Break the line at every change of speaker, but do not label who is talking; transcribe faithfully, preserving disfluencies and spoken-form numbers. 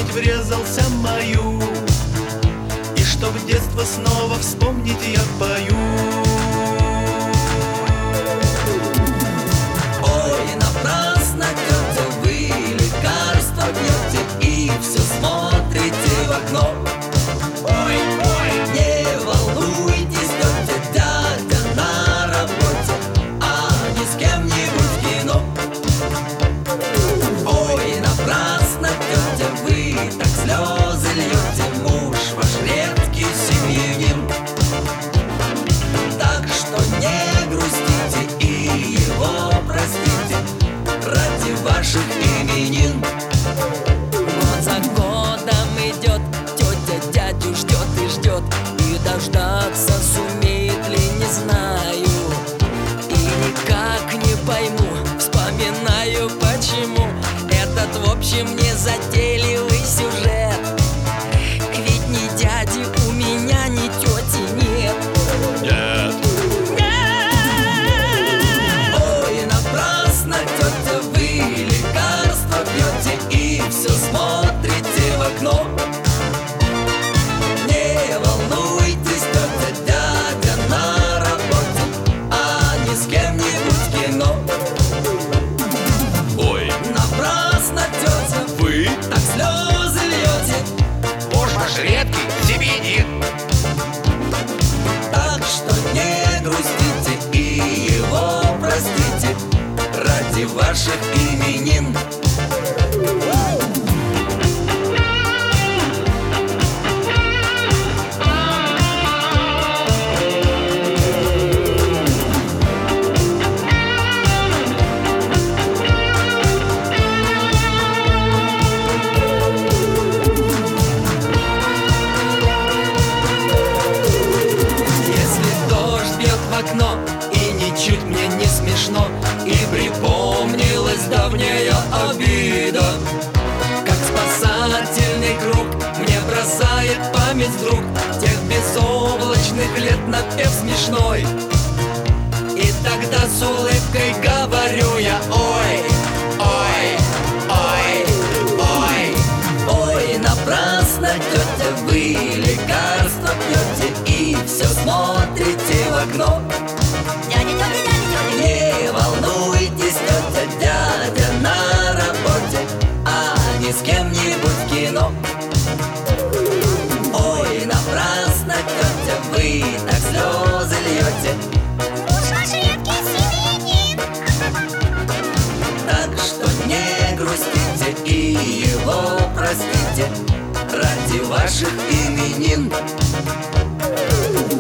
опять врезался в мою, и чтоб детство снова вспомнить, я пою.
Ой, напрасно, тетя, вы лекарства пьете и все смотрите в окно. Ой, ой, не волнуйтесь, тетя, дядя на работе, а не с кем-нибудь в кино. Ой, напрасно, тетя, вы так слезы льете, муж ваш редкий семьянин. Так что не грустите и его простите ради ваших именин.
Год за годом идет, тетя дядю ждет и ждет, и дождаться сумеет ли, не знаю. И никак не пойму, вспоминаю почему этот, в общем, незатейливый сюжет. Ведь ни дяди у меня, ни тети нет.
Нет.
Ой, напрасно, тетя, вы лекарства пьете и все смотрите в окно. Не волнуйтесь, тетя, дядя на работе, а не с кем-нибудь в кино.
Ой,
Напрасно, тетя,
вы,
так слезы льете,
муж ваш редкий семьянин.
так что не грустите и его простите ради ваших именин. Окно, и ничуть мне не смешно, и припомнилась давняя обида, как спасательный круг мне бросает память вдруг тех безоблачных лет напев смешной. И тогда с улыбкой говорю я: ой, ой, ой, ой, ой, напрасно, тетя, вы лекарства пьете и все смотрите в окно.
Дядя, тетя, дядя, тетя.
Не волнуйтесь, тетя, дядя на работе, а не с кем-нибудь в кино. Ой, напрасно, тетя, вы так слезы льете,
Муж ваш редкий семьянин.
так что не грустите и его простите ради ваших именин.